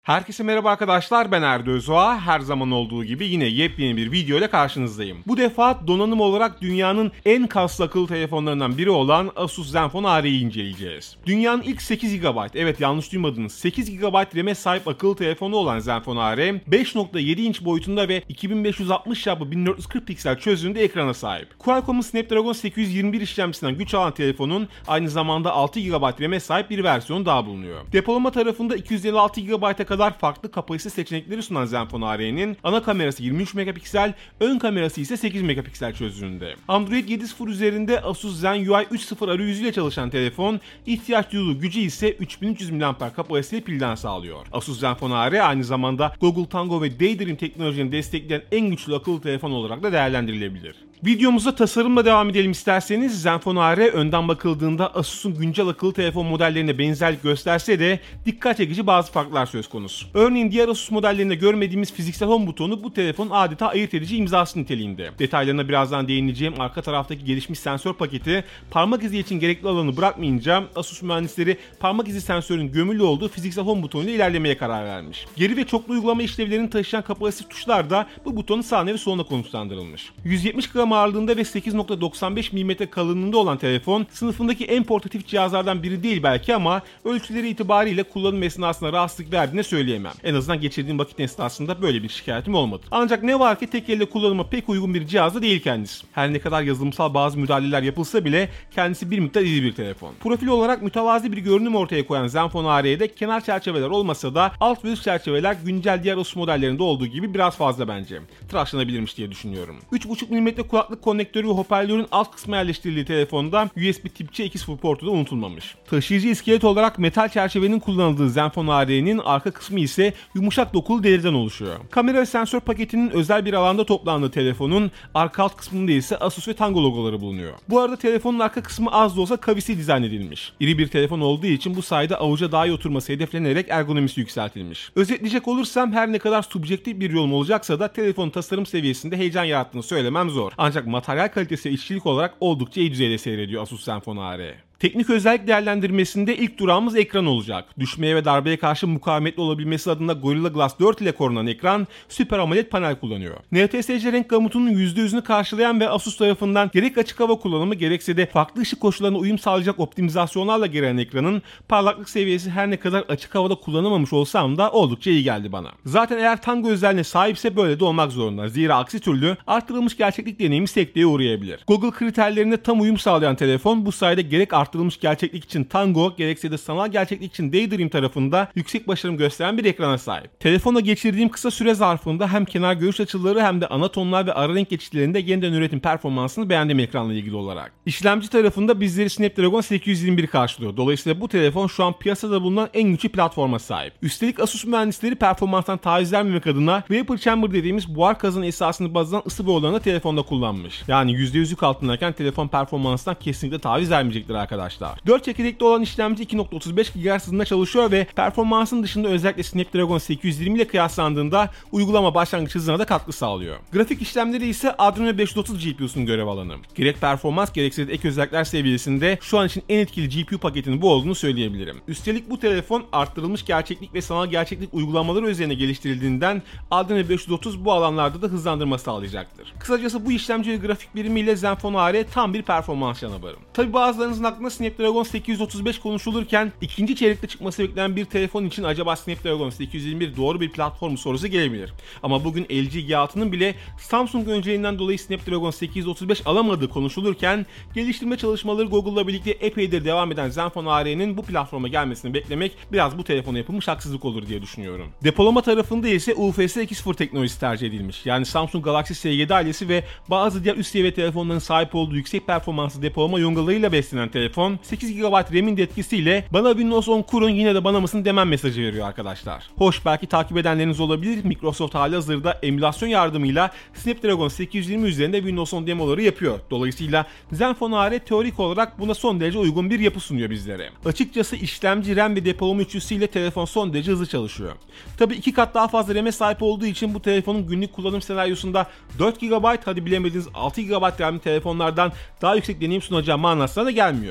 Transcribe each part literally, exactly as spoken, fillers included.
Herkese merhaba arkadaşlar, ben Erdo Özoğa. Her zaman olduğu gibi yine yepyeni bir video ile karşınızdayım. Bu defa donanım olarak dünyanın en kaslı akıllı telefonlarından biri olan Asus Zenfone A R'yi inceleyeceğiz. Dünyanın ilk sekiz gigabayt, evet yanlış duymadınız, sekiz gigabayt RAM'e sahip akıllı telefonu olan Zenfone A R, beş nokta yedi inç boyutunda ve iki bin beş yüz altmış çarpı bin dört yüz kırk piksel çözünürlüğünde ekrana sahip. Qualcomm'un Snapdragon sekiz yüz yirmi bir işlemcisinden güç alan telefonun aynı zamanda altı gigabayt RAM'e sahip bir versiyonu daha bulunuyor. Depolama tarafında iki yüz elli altı gigabayt'a kadar farklı kapasite seçenekleri sunan Zenfone A R'nin ana kamerası yirmi üç megapiksel, ön kamerası ise sekiz megapiksel çözünürlüğünde. Android yedi nokta sıfır üzerinde Asus Zen U I üç nokta sıfır arayüzüyle çalışan telefon, ihtiyaç duyduğu gücü ise üç bin üç yüz miliamper kapasiteli pilden sağlıyor. Asus Zenfone A R aynı zamanda Google Tango ve Daydream teknolojilerini destekleyen en güçlü akıllı telefon olarak da değerlendirilebilir. Videomuza tasarımla devam edelim isterseniz. Zenfone A R önden bakıldığında Asus'un güncel akıllı telefon modellerine benzerlik gösterse de dikkat çekici bazı farklar söz konusu. Örneğin diğer Asus modellerinde görmediğimiz fiziksel home butonu bu telefonun adeta ayırt edici imzası niteliğinde. Detaylarına birazdan değineceğim. Arka taraftaki gelişmiş sensör paketi parmak izi için gerekli alanı bırakmayınca Asus mühendisleri parmak izi sensörün gömülü olduğu fiziksel home butonuyla ilerlemeye karar vermiş. Geri ve çoklu uygulama işlevlerini taşıyan kapasitif tuşlar da bu butonun sağına ve soluna konumlandırılmış. yüz yetmiş gram ağırlığında ve sekiz nokta doksan beş milimetre kalınlığında olan telefon sınıfındaki en portatif cihazlardan biri değil belki ama ölçüleri itibariyle kullanım esnasında rahatsızlık verdiğini söyleyemem. En azından geçirdiğim vakit esnasında böyle bir şikayetim olmadı. Ancak ne var ki tek elle kullanıma pek uygun bir cihaz da değil kendisi. Her ne kadar yazılımsal bazı müdahaleler yapılsa bile kendisi bir miktar iri bir telefon. Profil olarak mütevazi bir görünüm ortaya koyan Zenfone A R'de kenar çerçeveler olmasa da alt ve üst çerçeveler güncel diğer Asus modellerinde olduğu gibi biraz fazla bence. Tıraşlanabilirmiş diye düşünüyorum. üç buçuk milimetre kulaklık konnektörü ve hoparlörün alt kısmına yerleştirildiği telefonda U S B Tip C iki nokta sıfır portu da unutulmamış. Taşıyıcı iskelet olarak metal çerçevenin kullanıldığı Zenfone A R'nin arka kısmı ise yumuşak dokulu deriden oluşuyor. Kamera ve sensör paketinin özel bir alanda toplandığı telefonun arka alt kısmında ise Asus ve Tango logoları bulunuyor. Bu arada telefonun arka kısmı az da olsa kavisi dizayn edilmiş. İri bir telefon olduğu için bu sayede avuca daha iyi oturması hedeflenerek ergonomisi yükseltilmiş. Özetleyecek olursam her ne kadar subjektif bir yorum olacaksa da telefonun tasarım seviyesinde heyecan yarattığını söylemem zor. Ancak materyal kalitesi ve işçilik olarak oldukça iyi düzeyde seyrediyor Asus Zenfone A R. Teknik özellik değerlendirmesinde ilk durağımız ekran olacak. Düşmeye ve darbeye karşı mukavemetli olabilmesi adına Gorilla Glass dört ile korunan ekran Super AMOLED panel kullanıyor. N T S C renk gamutunun yüzde yüzünü karşılayan ve Asus tarafından gerek açık hava kullanımı gerekse de farklı ışık koşullarına uyum sağlayacak optimizasyonlarla gelen ekranın parlaklık seviyesi her ne kadar açık havada kullanamamış olsam da oldukça iyi geldi bana. Zaten eğer Tango özelliğine sahipse böyle de olmak zorunda. Zira aksi türlü artırılmış gerçeklik deneyimi sekteye uğrayabilir. Google kriterlerine tam uyum sağlayan telefon bu sayede gerek artırılmış Artırılmış gerçeklik için Tango, gerekse de sanal gerçeklik için Daydream tarafında yüksek başarım gösteren bir ekrana sahip. Telefona geçirdiğim kısa süre zarfında hem kenar görüş açıları hem de ana tonlar ve ara renk geçişlerinde yeniden üretim performansını beğendim ekranla ilgili olarak. İşlemci tarafında bizleri Snapdragon sekiz yüz yirmi bir karşılıyor. Dolayısıyla bu telefon şu an piyasada bulunan en güçlü platforma sahip. Üstelik Asus mühendisleri performanstan taviz vermemek adına Vapor Chamber dediğimiz buhar kazanı esasını baz alan ısı borularını telefonda kullanmış. Yani yüzde yüz yük altındayken telefon performanstan kesinlikle taviz vermeyecektir arkadaşlar. dört çekirdekli olan işlemci iki nokta otuz beş gigahertz hızında çalışıyor ve performansın dışında özellikle Snapdragon sekiz yüz yirmi ile kıyaslandığında uygulama başlangıç hızına da katkı sağlıyor. Grafik işlemleri ise Adreno beş yüz otuz G P U'sunun görev alanı. Gerek performans gerekse de ek özellikler seviyesinde şu an için en etkili G P U paketinin bu olduğunu söyleyebilirim. Üstelik bu telefon arttırılmış gerçeklik ve sanal gerçeklik uygulamaları üzerine geliştirildiğinden Adreno beş yüz otuz bu alanlarda da hızlandırma sağlayacaktır. Kısacası bu işlemci ve grafik birimiyle Zenfone A R tam bir performans canavarı. Tabi bazılarınızın aklına Snapdragon sekiz yüz otuz beş konuşulurken ikinci çeyrekte çıkması beklenen bir telefon için acaba Snapdragon sekiz yüz yirmi bir doğru bir platform sorusu gelebilir. Ama bugün L G G altı'nın bile Samsung önceliğinden dolayı Snapdragon sekiz yüz otuz beş alamadığı konuşulurken geliştirme çalışmaları Google'la birlikte epeydir devam eden Zenfone A R'nin bu platforma gelmesini beklemek biraz bu telefona yapılmış haksızlık olur diye düşünüyorum. Depolama tarafında ise U F S iki nokta sıfır teknolojisi tercih edilmiş. Yani Samsung Galaxy S yedi ailesi ve bazı diğer üst seviye telefonların sahip olduğu yüksek performanslı depolama yongalarıyla beslenen telefon sekiz gigabayt RAM'in de etkisiyle bana Windows on kurun yine de bana mısın demem mesajı veriyor arkadaşlar. Hoş, belki takip edenleriniz olabilir. Microsoft halihazırda emülasyon yardımıyla Snapdragon sekiz yüz yirmi üzerinde Windows on demoları yapıyor. Dolayısıyla Zenfone A R teorik olarak buna son derece uygun bir yapı sunuyor bizlere. Açıkçası işlemci, RAM ve depolama üçlüsüyle telefon son derece hızlı çalışıyor. Tabi iki kat daha fazla RAM'e sahip olduğu için bu telefonun günlük kullanım senaryosunda dört gigabayt, hadi bilemediniz altı gigabayt RAM'li telefonlardan daha yüksek deneyim sunacağı manasına da gelmiyor.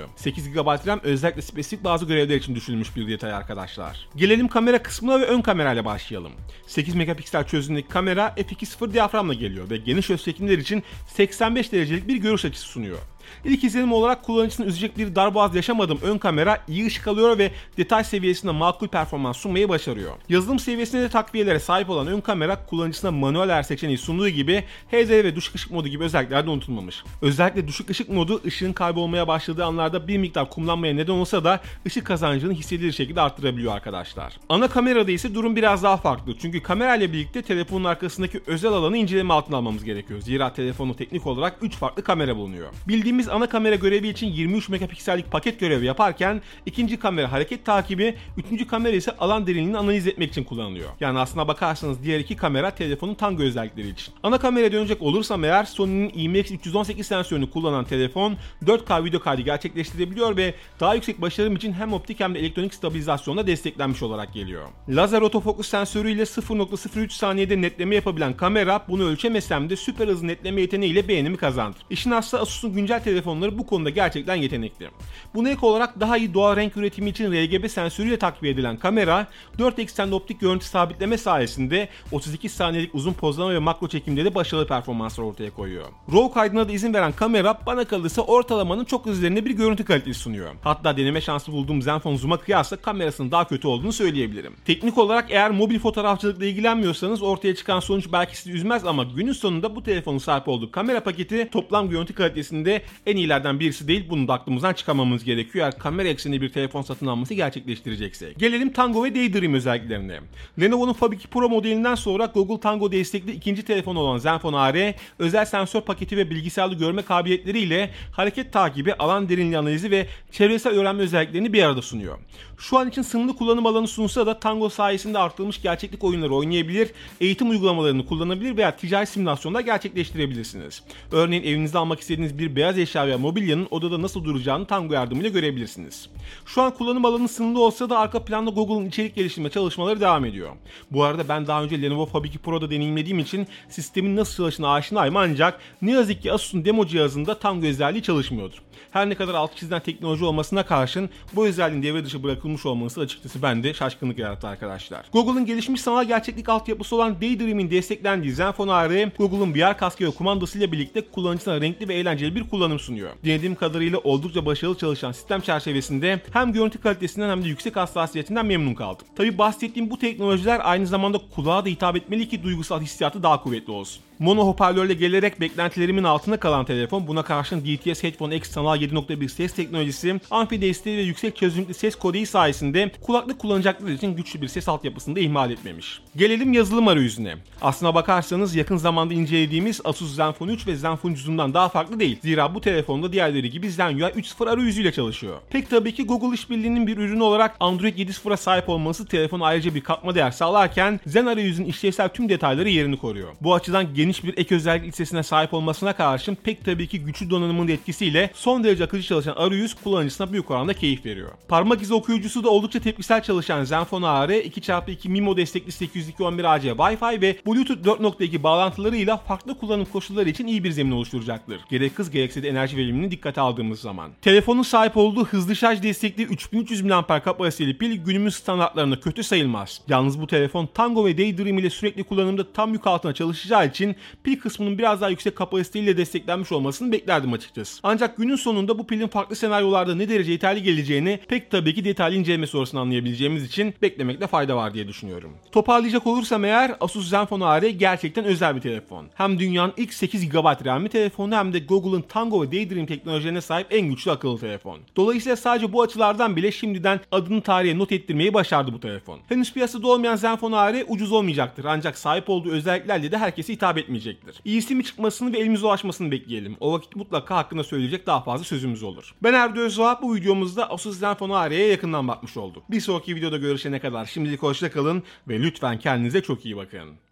sekiz gigabayt RAM özellikle spesifik bazı görevler için düşünülmüş bir detay arkadaşlar. Gelelim kamera kısmına ve ön kamerayla başlayalım. sekiz megapiksel çözünürlükteki kamera f iki nokta sıfır diyaframla geliyor ve geniş öz çekimler için seksen beş derecelik bir görüş açısı sunuyor. İlk izlenim olarak kullanıcısını üzecek bir darboğaz yaşamadım, ön kamera iyi ışık alıyor ve detay seviyesinde makul performans sunmayı başarıyor. Yazılım seviyesinde de takviyelere sahip olan ön kamera kullanıcısına manuel ayar seçeneği sunduğu gibi H D R ve düşük ışık modu gibi özellikler de unutulmamış. Özellikle düşük ışık modu ışığın kaybolmaya başladığı anlarda bir miktar kumlanmaya neden olsa da ışık kazancını hissedilir şekilde arttırabiliyor arkadaşlar. Ana kamerada ise durum biraz daha farklı, çünkü kamera ile birlikte telefonun arkasındaki özel alanı inceleme altına almamız gerekiyor. Zira telefonun teknik olarak üç farklı kamera bulunuyor. Bildiğimiz ana kamera görevi için yirmi üç megapiksellik paket görevi yaparken ikinci kamera hareket takibi, üçüncü kamera ise alan derinliğini analiz etmek için kullanılıyor. Yani aslına bakarsanız diğer iki kamera telefonun Tango özellikleri için. Ana kameraya dönecek olursam eğer, Sony'nin I M X üç yüz on sekiz sensörünü kullanan telefon dört K video kaydı gerçekleştirebiliyor ve daha yüksek başarım için hem optik hem de elektronik stabilizasyonla desteklenmiş olarak geliyor. Lazer otofokus sensörüyle sıfır nokta sıfır üç saniyede netleme yapabilen kamera, bunu ölçemesem de süper hızlı netleme yeteneğiyle beğenimi kazandı. İşin aslı Asus'un güncel telefonları bu konuda gerçekten yetenekli. Buna ek olarak daha iyi doğal renk üretimi için R G B sensörüyle takviye edilen kamera, dört eksenli optik görüntü sabitleme sayesinde otuz iki saniyelik uzun pozlama ve makro çekimde de başarılı performanslar ortaya koyuyor. RAW kaydına da izin veren kamera, bana kalırsa ortalamanın çok üzerinde bir görüntü kalitesi sunuyor. Hatta deneme şansı bulduğum Zenfone Zoom'a kıyasla kamerasının daha kötü olduğunu söyleyebilirim. Teknik olarak eğer mobil fotoğrafçılıkla ilgilenmiyorsanız ortaya çıkan sonuç belki sizi üzmez, ama günün sonunda bu telefonun sahip olduğu kamera paketi toplam görüntü kalitesinde en iyilerden birisi değil. Bunu da aklımızdan çıkarmamamız gerekiyor eğer kamera eksenli bir telefon satın alması gerçekleştireceksek. Gelelim Tango ve Daydream özelliklerine. Lenovo'nun Fab iki Pro modelinden sonra Google Tango destekli ikinci telefon olan Zenfone A R, özel sensör paketi ve bilgisayarlı görme kabiliyetleriyle hareket takibi, alan derinliği analizi ve çevresel öğrenme özelliklerini bir arada sunuyor. Şu an için sınırlı kullanım alanı sunsa da Tango sayesinde artırılmış gerçeklik oyunları oynayabilir, eğitim uygulamalarını kullanabilir veya ticari simülasyonlar gerçekleştirebilirsiniz. Örneğin evinizde almak istediğiniz bir beyaz eşya veya mobilyanın odada nasıl duracağını Tango yardımıyla görebilirsiniz. Şu an kullanım alanı sınırlı olsa da arka planda Google'ın içerik geliştirme çalışmaları devam ediyor. Bu arada ben daha önce Lenovo Fab iki Pro'da deneyimlediğim için sistemin nasıl çalıştığına aşinayım, ancak ne yazık ki Asus'un demo cihazında Tango özelliği çalışmıyordur. Her ne kadar altı çizilen teknoloji olmasına karşın bu özelliğin devre dışı bırakılmış olması açıkçası bende şaşkınlık yarattı arkadaşlar. Google'ın gelişmiş sanal gerçeklik altyapısı olan Daydream'in desteklendiği Zenfone A R, Google'ın V R kaskı ve kumandasıyla birlikte kullanıcısına renkli ve eğlenceli bir kullanım sunuyor. Denediğim kadarıyla oldukça başarılı çalışan sistem çerçevesinde hem görüntü kalitesinden hem de yüksek hassasiyetinden memnun kaldım. Tabi bahsettiğim bu teknolojiler aynı zamanda kulağa da hitap etmeli ki duygusal hissiyatı daha kuvvetli olsun. Mono hoparlörle gelerek beklentilerimin altında kalan telefon, buna karşın D T S Headphone X sanal yedi nokta bir ses teknolojisi, amfi desteği ve yüksek çözünürlüklü ses kodeği sayesinde kulaklık kullanacakları için güçlü bir ses altyapısını da ihmal etmemiş. Gelelim yazılım arayüzüne. Aslına bakarsanız yakın zamanda incelediğimiz Asus Zenfone üç ve Zenfone üç Zoom'dan daha farklı değil. Zira bu telefonda diğerleri gibi Zen U I üç nokta sıfır arayüzüyle çalışıyor. Pek tabii ki Google işbirliğinin bir ürünü olarak Android yedi nokta sıfıra sahip olması telefona ayrıca bir katma değer sağlarken Zen arayüzünün işlevsel tüm detayları yerini koruyor. Bu açıdan geniş bir ek özellik listesine sahip olmasına karşın pek tabii ki güçlü donanımın etkisiyle son derece akıcı çalışan arayüz kullanıcısına büyük oranda keyif veriyor. Parmak izi okuyucusu da oldukça tepkisel çalışan Zenfone A R, iki çarpı iki MIMO destekli sekiz yüz iki nokta on bir A C Wi-Fi ve Bluetooth dört nokta iki bağlantılarıyla farklı kullanım koşulları için iyi bir zemin oluşturacaktır. Gerek hız gerekse de enerji verimini dikkate aldığımız zaman. Telefonun sahip olduğu hızlı şarj destekli üç bin üç yüz miliamper kapasiteli pil günümüz standartlarında kötü sayılmaz. Yalnız bu telefon Tango ve Daydream ile sürekli kullanımda tam yük altına çalışacağı için pil kısmının biraz daha yüksek kapasiteyle desteklenmiş olmasını beklerdim açıkçası. Ancak günün sonunda bu pilin farklı senaryolarda ne derece yeterli geleceğini pek tabii ki detaylı inceleme sonrasında anlayabileceğimiz için beklemekte fayda var diye düşünüyorum. Toparlayacak olursam eğer, Asus Zenfone A R gerçekten özel bir telefon. Hem dünyanın ilk sekiz gigabayt RAM'li telefonu hem de Google'ın Tango ve Daydream teknolojilerine sahip en güçlü akıllı telefon. Dolayısıyla sadece bu açılardan bile şimdiden adını tarihe not ettirmeyi başardı bu telefon. Henüz piyasada olmayan Zenfone A R ucuz olmayacaktır, ancak sahip olduğu özelliklerle de herkese hitap etmeyecektir. İyisi mi çıkmasını ve elimize ulaşmasını bekleyelim. O vakit mutlaka hakkında söyleyecek daha fazla sözümüz olur. Ben Erdo Özdoğan, bu videomuzda Asus Zenfone A R'ye yakından bakmış olduk. Bir sonraki videoda görüşene kadar şimdilik hoşça kalın ve lütfen kendinize çok iyi bakın.